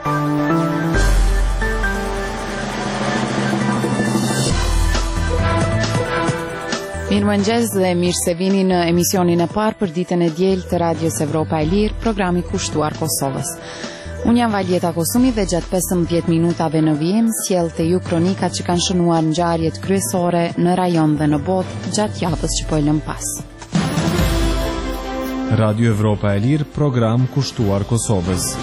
Mirëmëngjes dhe mirë se vini në emisionin e parë për ditën e diel të Radios Evropa e Lirë, programi kushtuar Kosovës. Unë jam Valjeta Kosumi dhe gjatë 15 minutave në vijim sjell te ju kronikat që kanë shënuar ngjarjet kryesore në rajon dhe në botë gjatë javës që po e lëm pas. Radio Evropa e Lirë, program kushtuar Kosovës.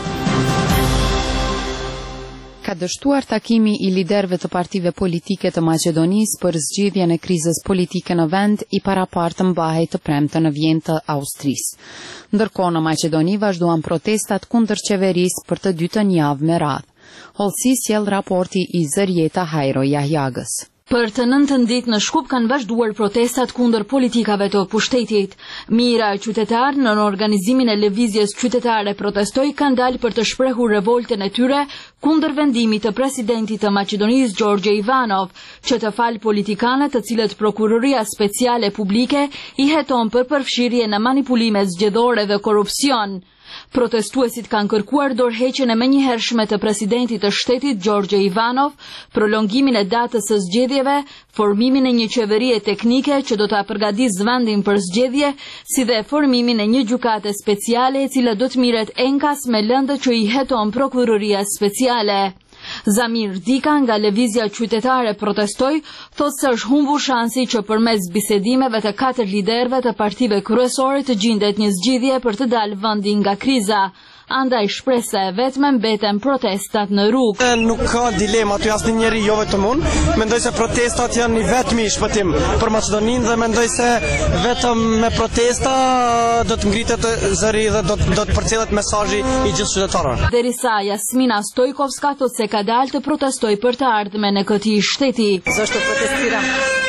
Ka dështuar takimi i liderëve të partive politike të Maqedonisë për zgjidhjen e krizës politike në vend i parapartë mbahej të premte në vijim të Austrisë. Ndërkohë në Maqedoni vazhduan protestat kundër qeverisë për të dytën javë me radhë. Hollësi sjell raporti i Zërjeta Hajro Jahjagës. Për të 9 ditë në Shkup kanë vazhduar protestat kundër politikave të pushtetit. Mira e qytetarë në organizimin e lëvizjes qytetare protestoi kanë dalë për të shprehur revoltën e tyre kundër vendimit të presidentit të Maqedonisë Gjorgje Ivanov, që të falë politikanët të cilët prokuroria speciale publike i heton për përfshirje në manipulime zgjedhore dhe korrupsion. Protestuesit kanë kërkuar dorëheqjen e menjëhershme të presidentit të shtetit Gjorgje Ivanov, prolongimin e datës së zgjedhjeve, formimin e një qeverie teknike që do ta përgatisë vendin për zgjedhje, si dhe formimin e një gjykate speciale e cila do të mirret enkas me lëndët që i heton prokuroria speciale. Zamir Dika nga lëvizja qytetare protestoi, thotë se është humbur shansi që përmes bisedimeve të 4 liderëve të partive kryesore të gjendet një zgjidhje për të dalë vendi nga kriza. Andaj shpresa e vetme mbeten protestat në rrugë. Nuk ka dilema aty asnjë njeri, jo vetëm unë. Mendoj se protestat janë i vetmi shpëtim për Maqedoninë dhe mendoj se vetëm me protesta do të ngritet zëri dhe do të përcjellet mesazhi i gjithë qytetarëve. Derisa Jasmina Stojkovska thotë se ka dalë të protestoj për të ardhmen e këtij shteti. Zašto protestiram?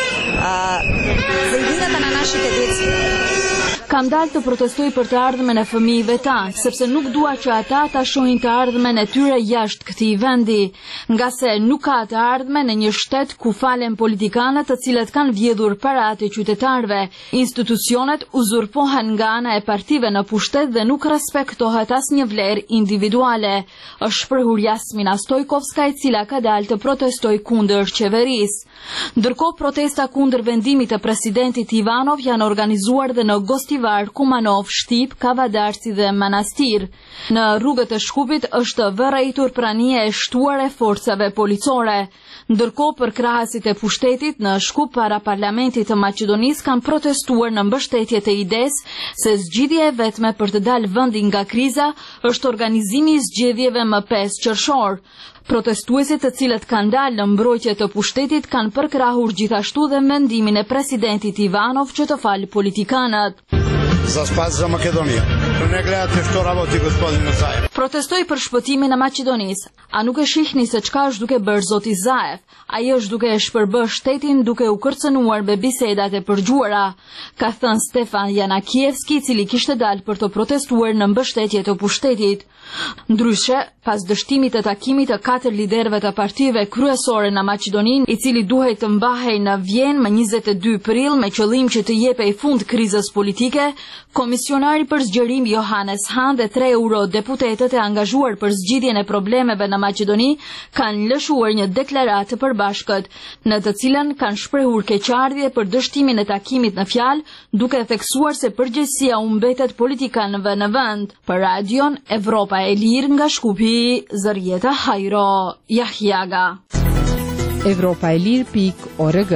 За идеята на нашите деца. Kam dalë të protestoj për të ardhmen e fëmijëve tanë, sepse nuk dua që ata ta shohin të ardhmen e tyre jashtë këtij vendi, nga se nuk ka të ardhmen e një shtet ku falen politikanët të cilët kanë vjedhur paratë e qytetarëve. Institucionet uzurpohen nga ana e partive në pushtet dhe nuk respektohet asnjë vlerë individuale, është shprehur Jasmina Stojkovska, e cila ka dalë të protestoj kundër qeverisë. Ndërkohë protesta kundër vendimit të presidentit Ivanov janë organizuar dhe në Gostivar, Kumanov, Shtip, Kavadarci dhe Manastir. Në rrugët e Shkupit është vërejtur prania e shtuar e forcave policore. Ndërkohë për krahasit e pushtetit në Shkup para parlamentit të Maqedonisë kanë protestuar në mbështetje të idesë se zgjidhja e vetme për të dalë vendi nga kriza është organizimi i zgjedhjeve më 5 qershor. Protestuesit të cilët kanë dalë në mbrojtje të pushtetit kanë përkrahur gjithashtu dhe mendimin e presidentit Ivanov që të falë politikanët. За спас за Македония. Не гледате што работи господин Заев. Protestoi për shpëtimin e Maqedonisë. A nuk e shihni se çka është duke bërë zoti Zaev? Ai është duke e shpërbër shtetin duke u kërcënuar me bisedat e përgjuara, ka thënë Stefan Janakievski, i cili kishte dalë për të protestuar në mbështetje të pushtetit. Ndryshe, pas dështimit të takimit të 4 liderëve të partive kryesore në Maqedoninë, i cili duhej të mbahej në Vjenë më 22 prill me qëllim që të jepej fund krizës politike, komisionari për zgjerim Johannes Hahn dhe 3 eurodeputetët e angazhuar për zgjidhjen e problemeve në Maqedoni kanë lëshuar një deklaratë të përbashkët, në të cilën kanë shprehur keqardhje për dështimin e takimit në fjalë, duke theksuar se përgjegjësia u mbetet politikanëve në vend. Për Radion Evropa e Lirë nga Shkupi, Zërjeta Hajro Jahjaga. Evropaelir.org.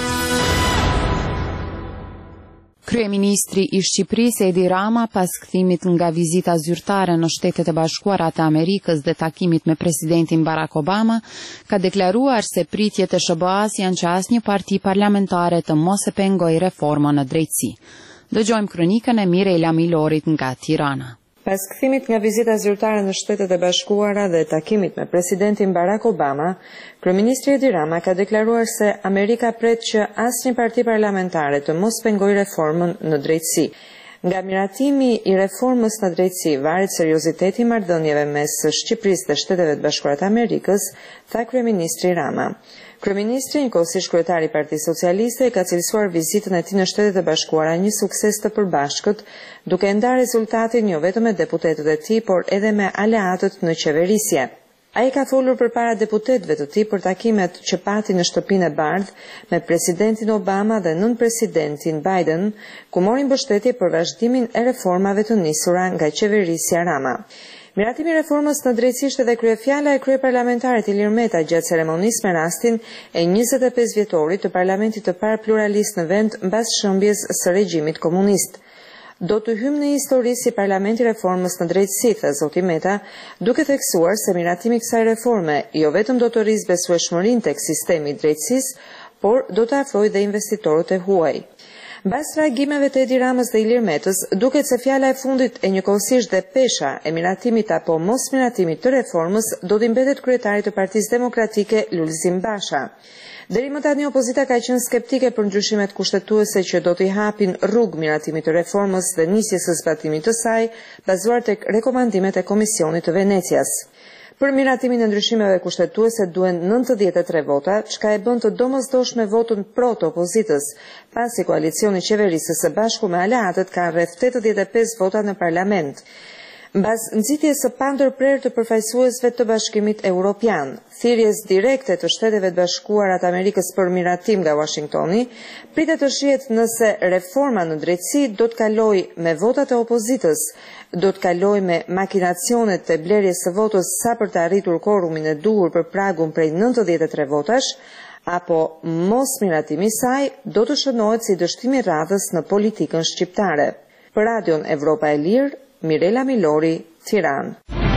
Kryeministri i Shqipërisë Edi Rama, pas kthimit nga vizita zyrtare në Shtetet e Bashkuara të Amerikës dhe takimit me presidentin Barack Obama, ka deklaruar se pritjet e SBA-s janë që asnjë parti parlamentare të mos e pengojë reformën në drejtësi. Dëgjojmë kronikën e Mirela Milorit nga Tirana. Pas kthimit nga vizita zyrtare në Shtetet e Bashkuara dhe takimit me presidentin Barack Obama, kryeministri Edi Rama ka deklaruar se Amerika pret që asnjë parti parlamentare të mos pengojë reformën në drejtësi. Nga miratimi i reformës në drejtësi varet serioziteti i marrëdhënieve mes Shqipërisë dhe Shteteve të Bashkuara të Amerikës, tha kryeministri Rama. Kryeministri, njëkohësisht kryetari i Partisë Socialiste, ka cilësuar vizitën e tij në Shtetet e Bashkuara një sukses të përbashkët, duke ndarë rezultatin jo vetëm me deputetët e tij, por edhe me aleatët në qeverisje. Ai ka folur përpara deputetëve të tij për takimet që pati në Shtëpinë e Bardhë me presidentin Obama dhe nënpresidentin Biden, ku mori mbështetje për vazhdimin e reformave të nisura nga qeverisja Rama. Miratimi i reformës në drejtësisht edhe kryefjala e kryeparlamentarit Ilir Meta gjatë ceremonisë me rastin e 25 vjetorit të parlamentit të parë pluralist në vend mbas shëmbjes së regjimit komunist. Do të hymë në histori si parlamenti reformës në drejtësi, tha zoti Meta, duke theksuar se miratimi i kësaj reforme jo vetëm do të rrisë besueshmërinë tek sistemi i drejtësisë, por do të afrojë dhe investitorët e huaj. Mbas reagimeve të Edi Ramës dhe Ilir Metës, duket se fjala e fundit e njëkohësisht dhe pesha e miratimit apo mos miratimit të reformës do t'i mbetet kryetarit të Partisë Demokratike Lulzim Basha. Deri më tani opozita ka qenë skeptike për ndryshimet kushtetuese që do t'i hapin rrugë miratimit të reformës dhe nisjes së zbatimit të saj, bazuar tek rekomandimet e Komisionit të Venecias. Për miratimin e ndryshimeve kushtetuese duhen 93 vota, çka e bën të domosdoshme votën pro të opozitës, pasi koalicioni qeverisës së bashku me aleatët ka rreth 85 vota në parlament. Mbas nxitjes së pandërprerë të përfaqësuesve të Bashkimit Evropian, thirrjes direkte të Shteteve të Bashkuara të Amerikës për miratim nga Washingtoni, pritet të shihet nëse reforma në drejtësi do të kalojë me votat e opozitës, do të kalojë me makinacionet të blerjes së votës sa për të arritur korumin e duhur për pragun prej 93 votash, apo mos miratimi i saj do të shënohet si dështimi i radhës në politikën shqiptare. Për Radion Evropa e Lirë, Mirela Milori, Tiranë.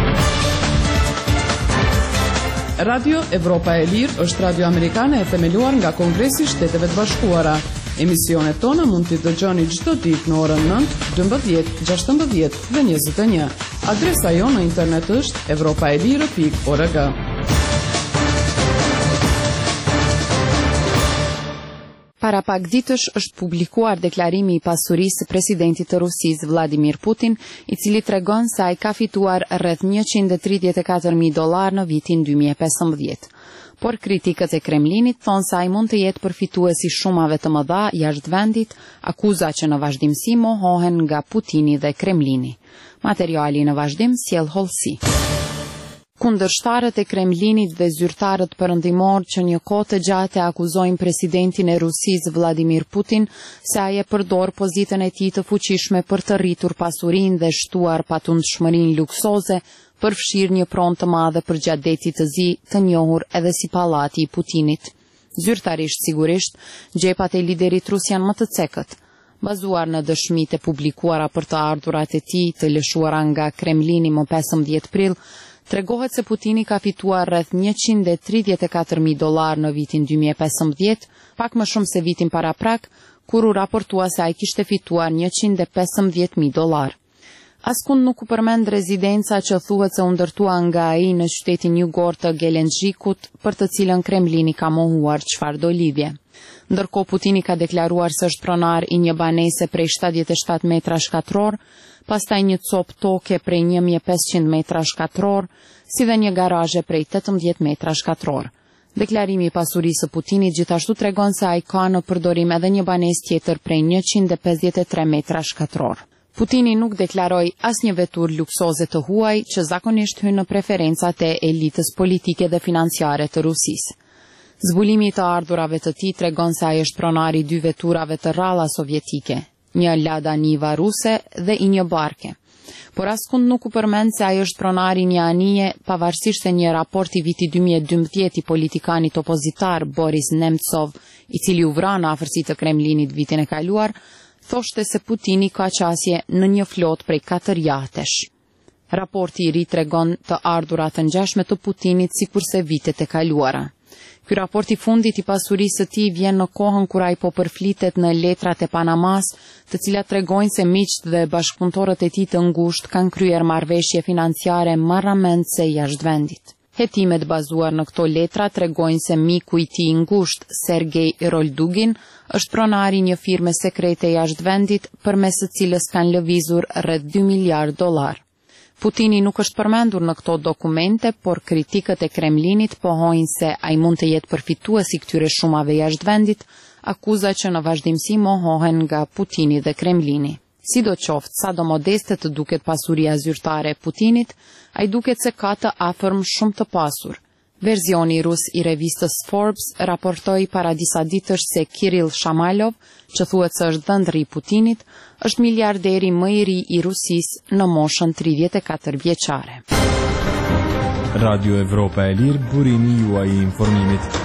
Radio Evropa e Lirë është radio amerikane e themeluar nga Kongresi i Shteteve të Bashkuara. Emisionet tona mund t'i dëgjoni çdo ditë në orën 9, 12, 16 dhe 21. Adresa jonë në internet është evropaelire.org. Para pak ditësh është publikuar deklarimi i pasurisë së presidentit të Rusisë Vladimir Putin, i cili tregon se ai ka fituar rreth $134.000 në vitin 2015. Por kritikët e Kremlinit thonë se ai mund të jetë përfituesi shumave të mëdha jashtë vendit, akuza që në vazhdimsi mohohen nga Putini dhe Kremlini. Materiali në vazhdim sjell hollësi. Kundërshtarët e Kremlinit dhe zyrtarët perëndimor që një kohë të gjatë akuzojnë presidentin e Rusisë Vladimir Putin se ai e përdor pozitën e tij të fuqishme për të rritur pasurinë dhe shtuar patundshmërinë luksoze, përfshirë një pronë të madhe për gjadetit të zi të njohur edhe si pallati i Putinit. Zyrtarisht sigurisht, gjepat e liderit rus janë më të cekët. Bazuar në dëshmitë e publikuara për të ardhurat e tij të lëshuara nga Kremlini më 15 prill, tregohet se Putini ka fituar rreth $134.000 në vitin 2015, pak më shumë se vitin paraprak, kur u raportua se ai kishte fituar $115.000. Askund nuk u përmend rezidenca që thuhet se u ndërtua nga ai në qytetin jugor të Gelendzhikut, për të cilën Kremlini ka mohuar çfarëdo lidhje. Ndërkohë Putini ka deklaruar se është pronar i një banese prej 77 metra shkatror, pastaj një copë toke prej 1500 metra shkatror, si dhe një garazhe prej 18 metra shkatror. Deklarimi i pasurisë së Putinit gjithashtu tregon se ai ka në përdorim edhe një banesë tjetër prej 153 metra shkatror. Putini nuk deklaroi asnjë veturë luksoze të huaj që zakonisht hyn në preferencat e elitës politike dhe financiare të Rusisë. Zbulimi i të ardhurave të tij tregon se ai është pronari i 2 veturave të rralla sovjetike, një Lada Niva ruse dhe i një barke. Por askund nuk u përmend se ai është pronari një anije, pavarësisht se një raport i vitit 2012 i politikanit opozitar Boris Nemtsov, i cili u vra në afërsi të Kremlinit vitin e kaluar, thoshte se Putini ka qasje në një flot prej 4 jahtesh. Raporti i ri tregon të ardhurat të ngjashme të Putinit sikurse vitet e kaluara. Ky raport i fundit i pasurisë së tij vjen në kohën kur ai po përflitet në letrat e Panamas, të cilat tregojnë se miqt dhe bashkëpunëtorët e tij të ngushtë kanë kryer marrëveshje financiare marramendse jashtë vendit. Hetimet bazuar në këto letra tregojnë se miku i tij i ngushtë, Sergej Roldugin, është pronari i një firme sekrete jashtë vendit, përmes së cilës kanë lëvizur rreth $2 miliardë. Putini nuk është përmendur në këto dokumente, por kritikët e Kremlinit pohojnë se ai mund të jetë përfituesi këtyre shumave jashtë vendit, akuza që në vazhdimsi mohohen nga Putini dhe Kremlini. Sidoqoftë, sa do modeste të duket pasuria zyrtare e Putinit, ai duket se ka të afërm shumë të pasur. Verzioni rus i revistës Forbes raportoi para disa ditësh se Kirill Shamalov, që thuhet se është dhëndri i Putinit, është miliarderi më i ri i Rusisë në moshën 34 vjeçare. Radio Evropa e Lirë, burimi juaj i informimit.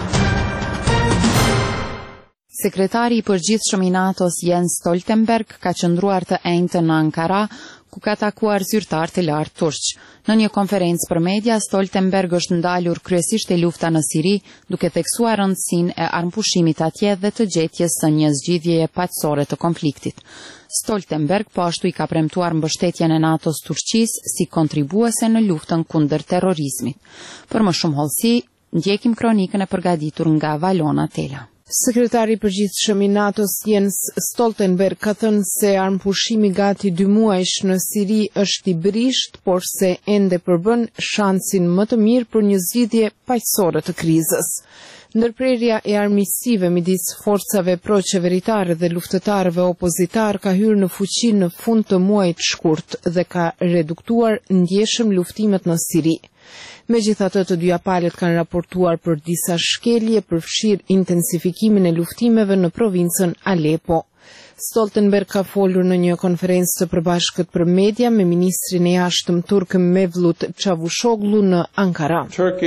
Sekretari i përgjithshëm i NATO-s Jens Stoltenberg ka qëndruar të enjtë në Ankara, ku ka takuar zyrtar të lartë turq. Në një konferencë për media, Stoltenberg është ndalur kryesisht e lufta në Siri, duke theksuar rëndësinë e armpushimit atje dhe të gjetjes së një zgjidhjeje paqësore të konfliktit. Stoltenberg po ashtu i ka premtuar mbështetjen e NATO-s Turqisë si kontribuese në luftën kundër terrorizmit. Për më shumë hollësi, ndjekim kronikën e përgatitur nga Valona Tela. Sekretari i përgjithshëm i NATO-s Jens Stoltenberg ka thënë se armpushimi gati 2 muajsh në Siri është i brisht, por se ende përbën shansin më të mirë për një zgjidhje paqësore të krizës. Ndërprerja e armiqësive midis forcave pro-qeveritare dhe luftëtarëve opozitar ka hyrë në fuqi në fund të muajit shkurt dhe ka reduktuar ndjeshëm luftimet në Siri. Megjithatë, të dyja palët kanë raportuar për disa shkelje përfshirë intensifikimin e luftimeve në provincën Aleppo. Stoltenberg ka folur në një konferencë të përbashkët për media me ministrin e jashtëm turk Mevlut Çavuşoğlu në Ankara.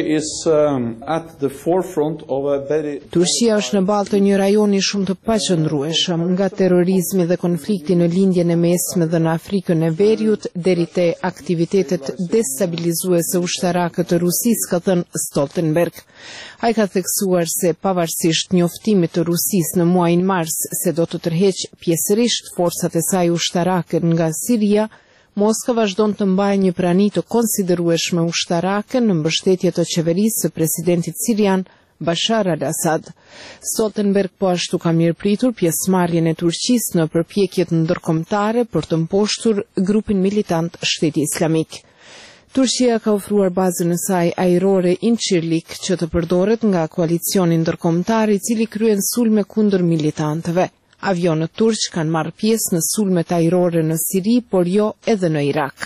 Turqia është në balë të një rajoni shumë të paqëndrueshëm, nga terrorizmi dhe konflikti në lindjen e mesme dhe në Afrikën e Veriut deri te aktivitetet destabilizuese ushtarake të Rusisë, ka thënë Stoltenberg. Ai ka theksuar se pavarësisht njoftimit të Rusisë në muajin mars se do të tërheqë pjesërisht forcat e saj ushtarake nga Siria, Moskva vazhdon të mbajë një prani të konsiderueshme ushtarake në mbështetje të qeverisë së presidentit sirian Bashar al-Assad. Stoltenberg po ashtu ka mirëpritur pjesëmarrjen e Turqisë në përpjekjet ndërkombëtare për të mposhtur grupin militant Shteti Islamik. Turqia ka ofruar bazën e saj ajrore Incirlik që të përdoret nga koalicioni ndërkombëtar i cili kryen sulme kundër militantëve. Avionët turq kanë marrë pjesë në sulmet ajrore në Siri, por jo edhe në Irak.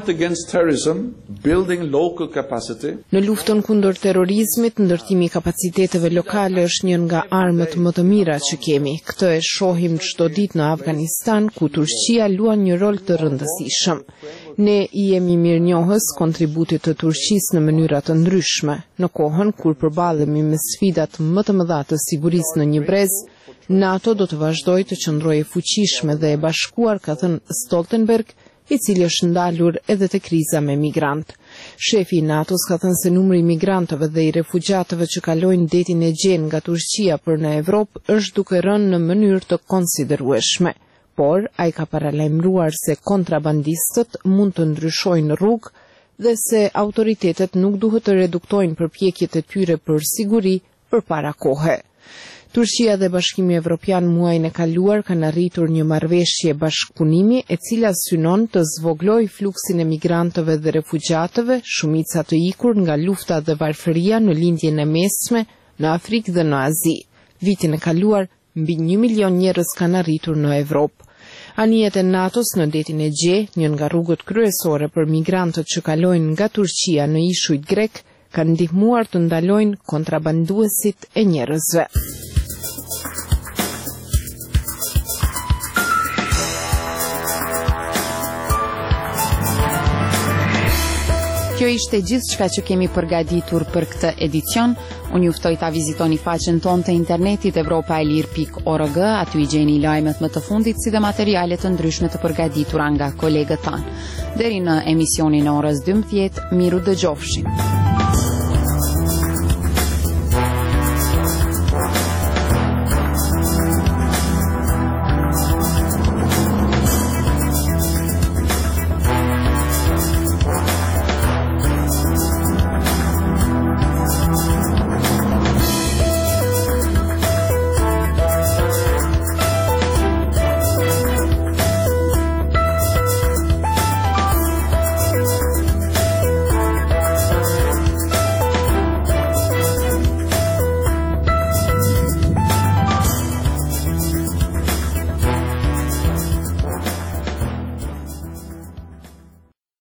Në luftën kundër terrorizmit, ndërtimi i kapaciteteve lokale është një nga armët më të mira që kemi. Këtë e shohim çdo ditë në Afganistan, ku Turqia luan një rol të rëndësishëm. Ne i jemi mirënjohës kontributit të Turqisë në mënyra të ndryshme. Në kohën kur përballemi me sfidat më të mëdha të sigurisë në një brez, NATO do të vazhdojë të qëndrojë fuqishme dhe e bashkuar, ka thënë Stoltenberg, i cili është ndalur edhe te kriza me migrant. Shefi i NATO-s ka thënë se numri i migrantëve dhe i refugjatëve që kalojnë detin Egjen nga Turqia për në Evropë është duke rënë në mënyrë të konsiderueshme. Por, ai ka paralajmëruar se kontrabandistët mund të ndryshojnë rrugë dhe se autoritetet nuk duhet të reduktojnë përpjekjet e tyre për siguri përpara kohe. Turqia dhe Bashkimi Evropian muajin e kaluar kanë arritur një marrëveshje bashkëpunimi e cila synon të zvoglojë fluksin e migrantëve dhe refugjatëve, shumica të ikur nga lufta dhe varfëria në lindjen e mesme, në Afrikë dhe në Azi. Vitin e kaluar, mbi 1 milion njerëz kanë arritur në Evropë. Anijet e NATO-s në detin Egje, një nga rrugët kryesore për migrantët që kalojnë nga Turqia në ishujt grek, kanë ndihmuar të ndalojnë kontrabanduesit e njerëzve. Kjo ishte gjithçka që kemi përgatitur për këtë edicion. Unë ju ftoj ta vizitoni faqen tonë të internetit europaelir.org, aty i gjeni lajmet më të fundit si dhe materiale të ndryshme të përgatitura nga kolegët tanë. Deri në emisionin e orës 12, miru dëgjofshim.